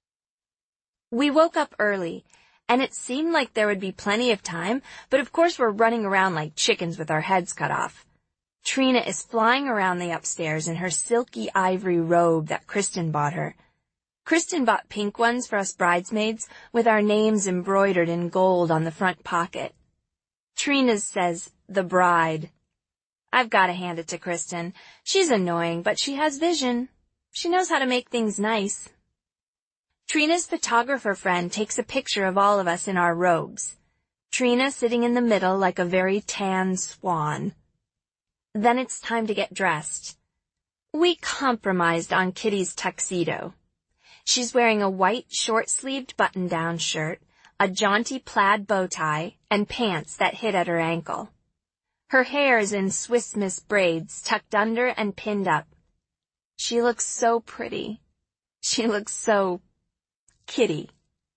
We woke up early, and it seemed like there would be plenty of time, but of course we're running around like chickens with our heads cut off. Trina is flying around the upstairs in her silky ivory robe that Kristen bought her. Kristen bought pink ones for us bridesmaids with our names embroidered in gold on the front pocket. Trina's says, "The Bride." I've got to hand it to Kristen. She's annoying, but she has vision. She knows how to make things nice. Trina's photographer friend takes a picture of all of us in our robes. Trina sitting in the middle like a very tan swan. Then it's time to get dressed. We compromised on Kitty's tuxedo. She's wearing a white short-sleeved button-down shirt, a jaunty plaid bow tie, and pants that hit at her ankle. Her hair is in Swiss Miss braids tucked under and pinned up. She looks so pretty. She looks so Kitty.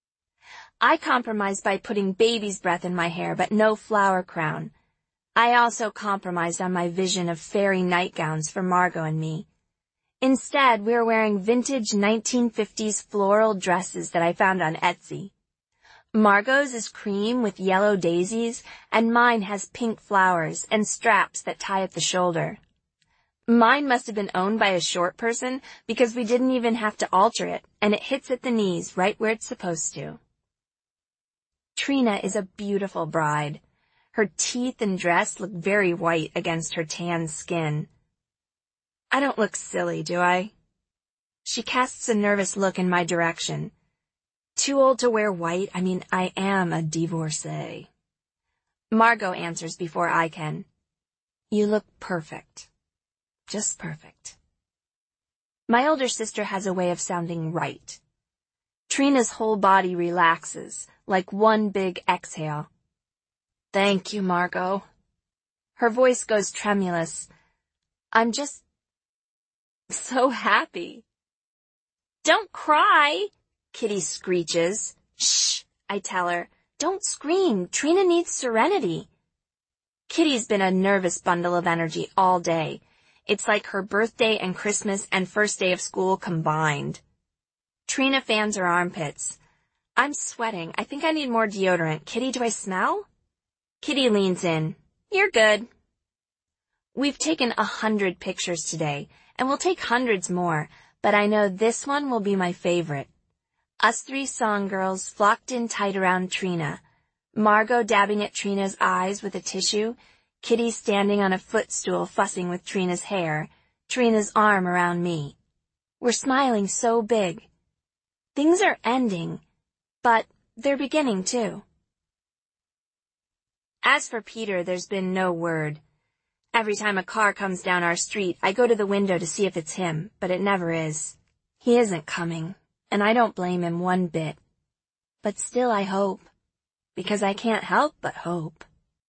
I compromised by putting baby's breath in my hair, but no flower crown. I also compromised on my vision of fairy nightgowns for Margot and me. Instead, we're wearing vintage 1950s floral dresses that I found on Etsy. Margot's is cream with yellow daisies, and mine has pink flowers and straps that tie at the shoulder. Mine must have been owned by a short person because we didn't even have to alter it, and it hits at the knees right where it's supposed to. Trina is a beautiful bride. Her teeth and dress look very white against her tan skin. I don't look silly, do I? She casts a nervous look in my direction. Too old to wear white? I mean, I am a divorcee. Margot answers before I can. You look perfect. Just perfect. My older sister has a way of sounding right. Trina's whole body relaxes, like one big exhale. Thank you, Margot. Her voice goes tremulous. I'm just so happy. Don't cry, Kitty screeches. Shh, I tell her. Don't scream. Trina needs serenity. Kitty's been a nervous bundle of energy all day. It's like her birthday and Christmas and first day of school combined. Trina fans her armpits. I'm sweating. I think I need more deodorant. Kitty, do I smell? Kitty leans in. You're good. We've taken 100 pictures today, and we'll take hundreds more, but I know this one will be my favorite. Us three song girls flocked in tight around Trina. Margot dabbing at Trina's eyes with a tissue, Kitty standing on a footstool fussing with Trina's hair, Trina's arm around me. We're smiling so big. Things are ending, but they're beginning too. As for Peter, there's been no word. Every time a car comes down our street, I go to the window to see if it's him, but it never is. He isn't coming, and I don't blame him one bit. But still I hope, because I can't help but hope.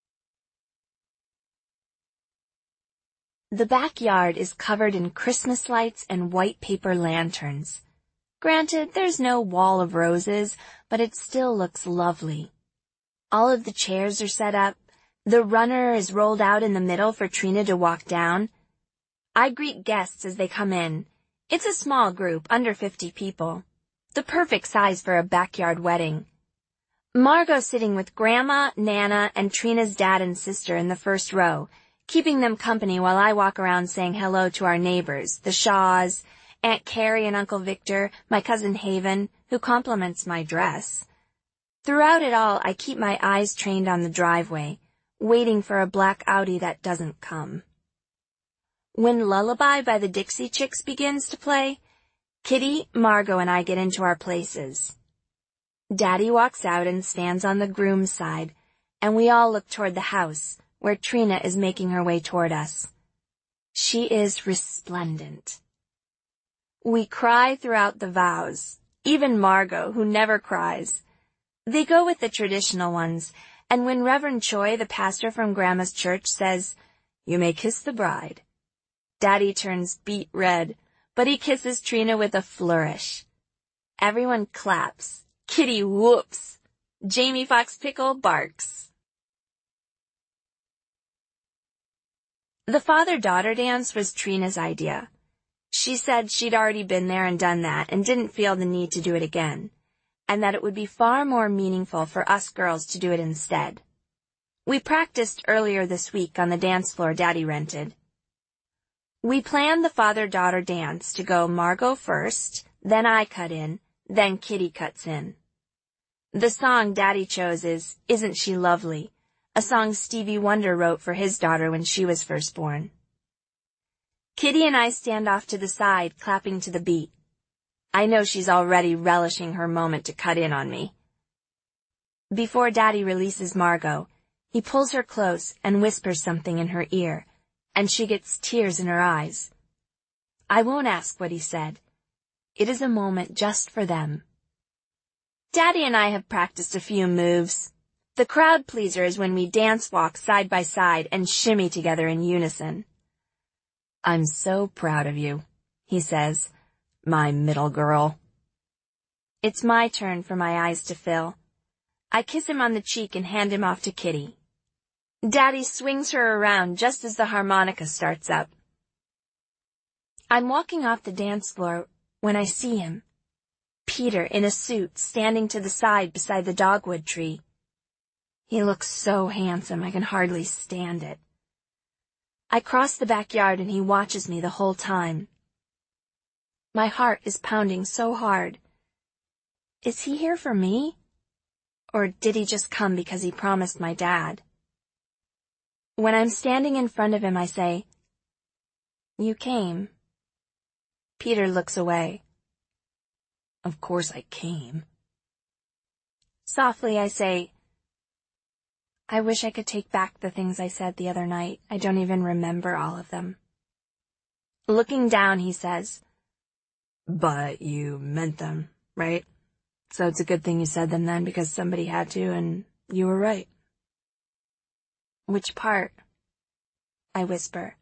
The backyard is covered in Christmas lights and white paper lanterns. Granted, there's no wall of roses, but it still looks lovely. All of the chairs are set up. The runner is rolled out in the middle for Trina to walk down. I greet guests as they come in. It's a small group, under 50 people. The perfect size for a backyard wedding. Margot's sitting with Grandma, Nana, and Trina's dad and sister in the first row, keeping them company while I walk around saying hello to our neighbors, the Shaws, Aunt Carrie and Uncle Victor, my cousin Haven, who compliments my dress. Throughout it all, I keep my eyes trained on the driveway, waiting for a black Audi that doesn't come. When Lullaby by the Dixie Chicks begins to play, Kitty, Margot, and I get into our places. Daddy walks out and stands on the groom's side, and we all look toward the house, where Trina is making her way toward us. She is resplendent. We cry throughout the vows, even Margot, who never cries. They go with the traditional ones, and when Reverend Choi, the pastor from Grandma's church, says, "You may kiss the bride," Daddy turns beet red, but he kisses Trina with a flourish. Everyone claps. Kitty whoops. Jamie Fox Pickle barks. The father-daughter dance was Trina's idea. She said she'd already been there and done that and didn't feel the need to do it again, and that it would be far more meaningful for us girls to do it instead. We practiced earlier this week on the dance floor Daddy rented. We planned the father-daughter dance to go Margot first, then I cut in, then Kitty cuts in. The song Daddy chose is "Isn't She Lovely?" a song Stevie Wonder wrote for his daughter when she was first born. Kitty and I stand off to the side, clapping to the beat. I know she's already relishing her moment to cut in on me. Before Daddy releases Margot, he pulls her close and whispers something in her ear, and she gets tears in her eyes. I won't ask what he said. It is a moment just for them. Daddy and I have practiced a few moves. The crowd pleaser is when we dance walk side by side and shimmy together in unison. "I'm so proud of you," he says, "my middle girl." It's my turn for my eyes to fill. I kiss him on the cheek and hand him off to Kitty. Daddy swings her around just as the harmonica starts up. I'm walking off the dance floor when I see him. Peter in a suit standing to the side beside the dogwood tree. He looks so handsome I can hardly stand it. I cross the backyard and he watches me the whole time. My heart is pounding so hard. Is he here for me? Or did he just come because he promised my dad? When I'm standing in front of him, I say, "You came." Peter looks away. "Of course I came." Softly I say, "I wish I could take back the things I said the other night. I don't even remember all of them." Looking down, he says, "But you meant them, right? So it's a good thing you said them then because somebody had to and you were right." "Which part?" I whisper.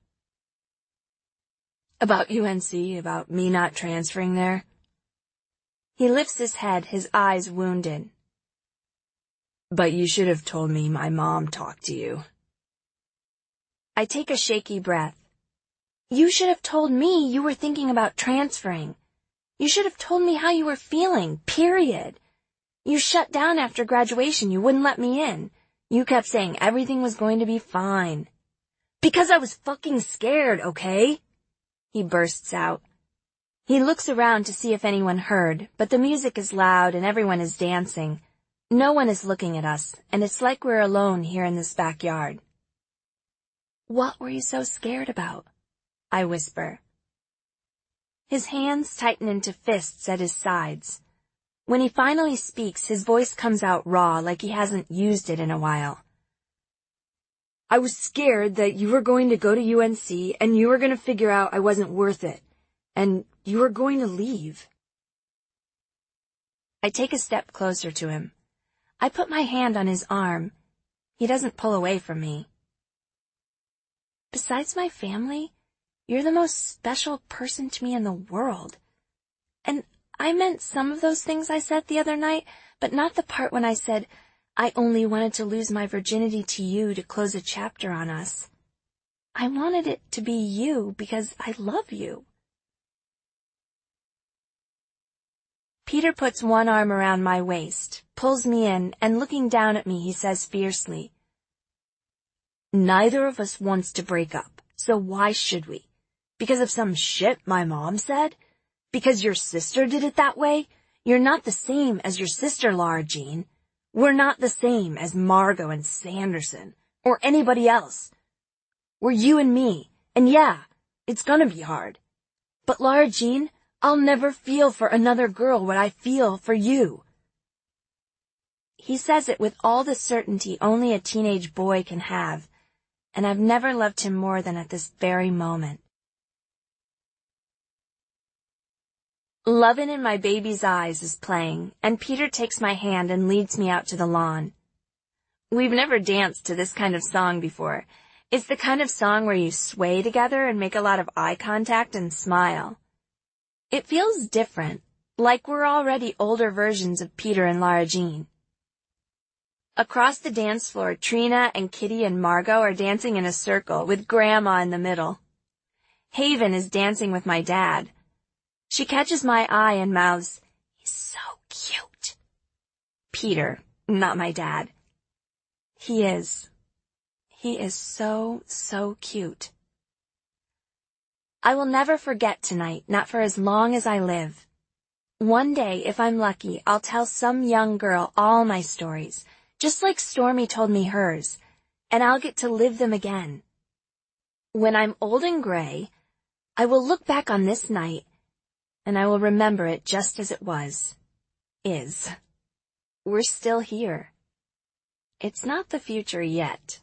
"About UNC, about me not transferring there." He lifts his head, his eyes wounded. "But you should have told me my mom talked to you." I take a shaky breath. You should have told me you were thinking about transferring. You should have told me how you were feeling, period. You shut down after graduation. You wouldn't let me in. You kept saying everything was going to be fine. Because I was fucking scared, okay? He bursts out. He looks around to see if anyone heard, but the music is loud and everyone is dancing. No one is looking at us, and it's like we're alone here in this backyard. "What were you so scared about?" I whisper. His hands tighten into fists at his sides. When he finally speaks, his voice comes out raw, like he hasn't used it in a while. I was scared that you were going to go to UNC and you were going to figure out I wasn't worth it, and you were going to leave. I take a step closer to him. I put my hand on his arm. He doesn't pull away from me. Besides my family, you're the most special person to me in the world. And I meant some of those things I said the other night, but not the part when I said I only wanted to lose my virginity to you to close a chapter on us. I wanted it to be you because I love you. Peter puts one arm around my waist, pulls me in, and looking down at me, he says fiercely, "Neither of us wants to break up, so why should we? Because of some shit my mom said? Because your sister did it that way? You're not the same as your sister, Lara Jean. We're not the same as Margot and Sanderson, or anybody else. We're you and me, and yeah, it's gonna be hard. But Lara Jean, I'll never feel for another girl what I feel for you." He says it with all the certainty only a teenage boy can have, and I've never loved him more than at this very moment. Lovin' in My Baby's Eyes is playing, and Peter takes my hand and leads me out to the lawn. We've never danced to this kind of song before. It's the kind of song where you sway together and make a lot of eye contact and smile. It feels different, like we're already older versions of Peter and Lara Jean. Across the dance floor, Trina and Kitty and Margot are dancing in a circle with Grandma in the middle. Haven is dancing with my dad. She catches my eye and mouths, "He's so cute." Peter, not my dad. He is. He is so, so cute. I will never forget tonight, not for as long as I live. One day, if I'm lucky, I'll tell some young girl all my stories, just like Stormy told me hers, and I'll get to live them again. When I'm old and gray, I will look back on this night, and I will remember it just as it was. Is. We're still here. It's not the future yet.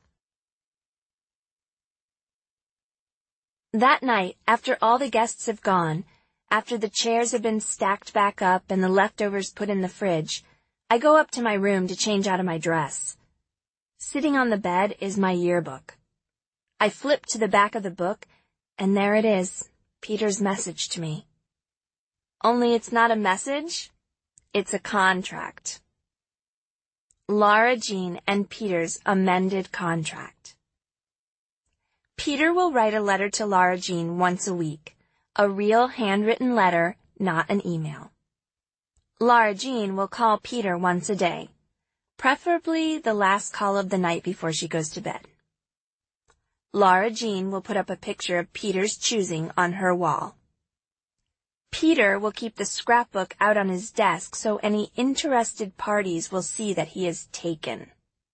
That night, after all the guests have gone, after the chairs have been stacked back up and the leftovers put in the fridge, I go up to my room to change out of my dress. Sitting on the bed is my yearbook. I flip to the back of the book, and there it is, Peter's message to me. Only it's not a message, it's a contract. Lara Jean and Peter's amended contract. Peter will write a letter to Lara Jean once a week, a real handwritten letter, not an email. Lara Jean will call Peter once a day, preferably the last call of the night before she goes to bed. Lara Jean will put up a picture of Peter's choosing on her wall. Peter will keep the scrapbook out on his desk so any interested parties will see that he is taken.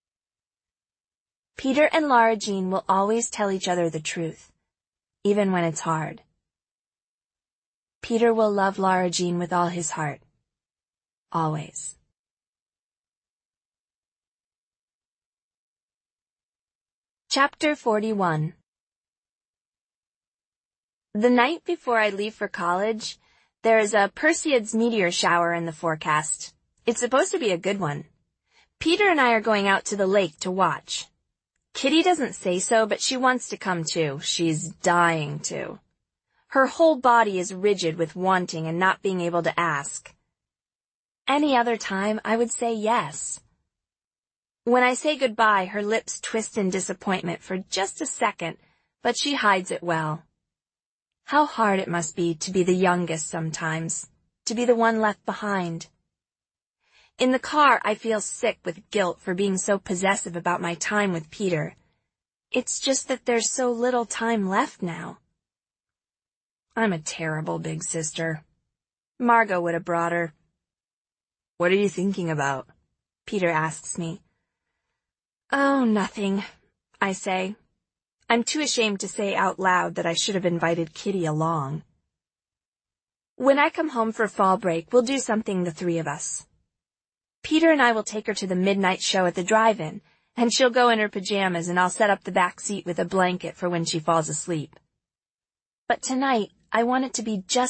Peter and Lara Jean will always tell each other the truth, even when it's hard. Peter will love Lara Jean with all his heart. Always. Chapter 41. The night before I leave for college, there is a Perseids meteor shower in the forecast. It's supposed to be a good one. Peter and I are going out to the lake to watch. Kitty doesn't say so, but she wants to come too. She's dying to. Her whole body is rigid with wanting and not being able to ask. Any other time, I would say yes. When I say goodbye, her lips twist in disappointment for just a second, but she hides it well. How hard it must be to be the youngest sometimes, to be the one left behind. In the car, I feel sick with guilt for being so possessive about my time with Peter. It's just that there's so little time left now. I'm a terrible big sister. Margot would have brought her. "What are you thinking about?" Peter asks me. "Oh, nothing," I say. I'm too ashamed to say out loud that I should have invited Kitty along. When I come home for fall break, we'll do something the three of us. Peter and I will take her to the midnight show at the drive-in, and she'll go in her pajamas and I'll set up the back seat with a blanket for when she falls asleep. But tonight, I want it to be just